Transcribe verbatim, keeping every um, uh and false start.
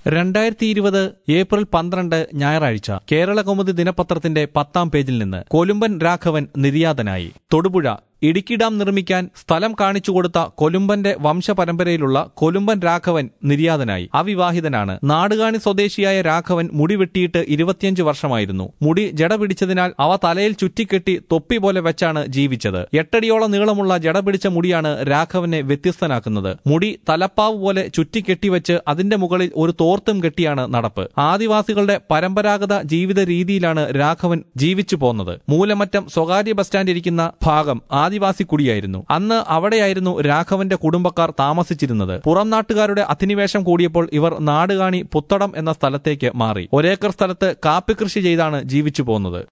രണ്ടായിരത്തി ഇരുപത് ഏപ്രിൽ പന്ത്രണ്ട് ഞായറാഴ്ച കേരളകൗമുദി ദിനപത്രത്തിന്റെ പത്താം പേജിൽ നിന്ന് കൊലുമ്പൻ രാഘവൻ നിര്യാതനായി. തൊടുപുഴ ഇടുക്കി ഡാം നിർമ്മിക്കാൻ സ്ഥലം കാണിച്ചുകൊടുത്ത കൊലുമ്പന്റെ വംശപരമ്പരയിലുള്ള കൊലുമ്പൻ രാഘവൻ നിര്യാതനായി. അവിവാഹിതനാണ്. നാടുകാണി സ്വദേശിയായ രാഘവൻ മുടി വെട്ടിയിട്ട് ഇരുപത്തിയഞ്ച് വർഷമായിരുന്നു. മുടി ജട പിടിച്ചതിനാൽ അവ തലയിൽ ചുറ്റിക്കെട്ടി തൊപ്പി പോലെ വെച്ചാണ് ജീവിച്ചത്. എട്ടടിയോളം നീളമുള്ള ജട പിടിച്ച മുടിയാണ് രാഘവനെ വ്യത്യസ്തനാക്കുന്നത്. മുടി തലപ്പാവ് പോലെ ചുറ്റിക്കെട്ടിവെച്ച് അതിന്റെ മുകളിൽ ഒരു തോർത്തും കെട്ടിയാണ് നടപ്പ്. ആദിവാസികളുടെ പരമ്പരാഗത ജീവിത രീതിയിലാണ് രാഘവൻ ജീവിച്ചു പോന്നത്. മൂലമറ്റം സ്വകാര്യ ബസ് സ്റ്റാൻഡ് ഇരിക്കുന്ന ഭാഗം ആദിവാസി കുടിയായിരുന്നു. അന്ന് അവിടെയായിരുന്നു രാഘവന്റെ കുടുംബക്കാർ താമസിച്ചിരുന്നത്. പുറം നാട്ടുകാരുടെ അധിനിവേശം കൂടിയപ്പോൾ ഇവർ നാടുകാണി പുത്തടം എന്ന സ്ഥലത്തേക്ക് മാറി. ഒരേക്കർ സ്ഥലത്ത് കാപ്പി കൃഷി ചെയ്താണ് ജീവിച്ചു പോന്നത്.